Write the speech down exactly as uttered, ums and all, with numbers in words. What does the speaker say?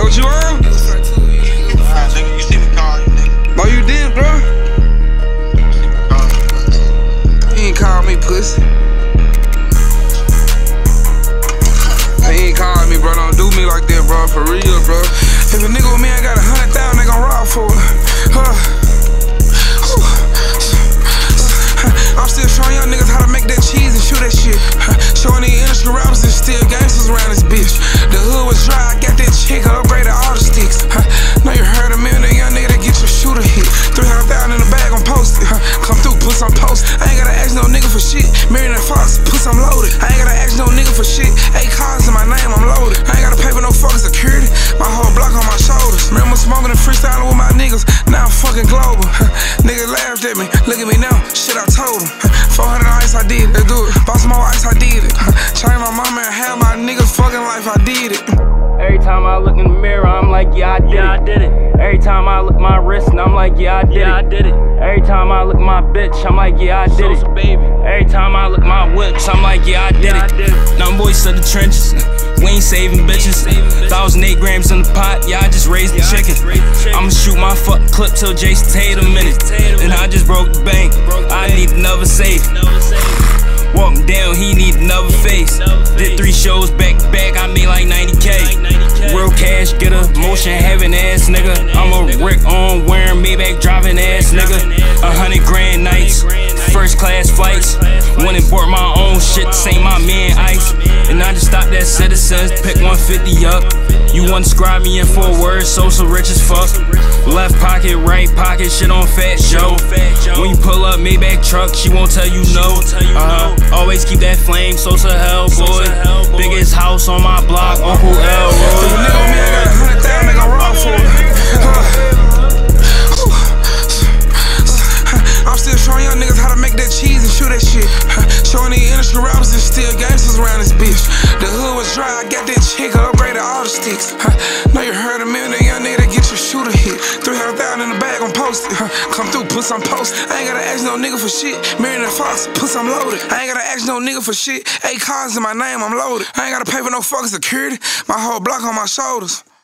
What you on? Nah, nigga, you see me call you, nigga. Boy, you did, bro. You ain't call me, pussy. He ain't calling me, bro. Don't do me like that, bro. For real, bro. If a nigga with me ain't got a hundred thousand, they gon' rob for it. Huh. I'm still showing young niggas how to make that cheese and shoot that shit. Showing these industry rappers and still gangsters around this bitch. The hood was dry, I got that chick, I upgraded all the sticks. Know you heard of me, that young nigga that get your shooter hit. three hundred thousand in the bag, I'm posted. Come through, put some post. I ain't gotta ask no nigga for shit. Marion and Fox, put some loaded. I ain't gotta ask no nigga for shit. Eight cars in my name, I'm loaded. I ain't gotta pay for no fucking security. My whole block on my shoulders. Remember smoking and freestyling with my niggas. Now I'm fucking global. Niggas laughed at me, look at me now. Shit, I told them. four hundred ice, I did it. Let's do it. Bought some more ice, I did it. Changed my mama and had my niggas fucking life, I did it. Every time I look in the mirror, I'm like, yeah, I did yeah, it. I did it. Every time I look my wrist, and I'm like, yeah, I did yeah, it. I did it. Every time I look my bitch, I'm like, yeah, I did so, it. Baby. Every time I look my whips, I'm like, yeah, I did yeah, it. I did it. Now boys to the trenches. We ain't saving bitches. Thousand eight grams in the pot, yeah, I just raised the chicken. I'ma shoot my fucking clip till Jason Tatum in it. And I just broke the bank. I need another safe. Walking down, he need another face. Did three shows back to back, I made like ninety K. Real cash getter, motion having ass nigga. I'm a Rick on wearing Maybach driving ass nigga. A hundred grand nights, first class flights. Went and bought my own shit to say my man ice. And I just stopped at Citizens, pick one fifty up. You want to scribe me in four words, so so rich as fuck. Left pocket, right pocket, shit on Fat Joe. When you pull up Maybach truck, she won't tell you no. Uh, always keep that flame, Sosa hell boy. Biggest house on my block, Uncle L. If a nigga with me ain't got a hundred thousand, they gon' rob for it. I'm still showing young niggas how to make that cheese and shoot that shit. Showing these industry rappers and still gangsters around this bitch. The hood was dry, I got that chick, I upgraded all the sticks. Know you heard of me, that young nigga that get your shooter hit. three hundred thousand in the bag, I'm posted. Come through, put some post. I ain't gotta ask no nigga for shit. Marion and Fox, put some loaded. I ain't gotta ask no nigga for shit. Eight cars in my name, I'm loaded. I ain't gotta pay for no fucking security. My whole block on my shoulders.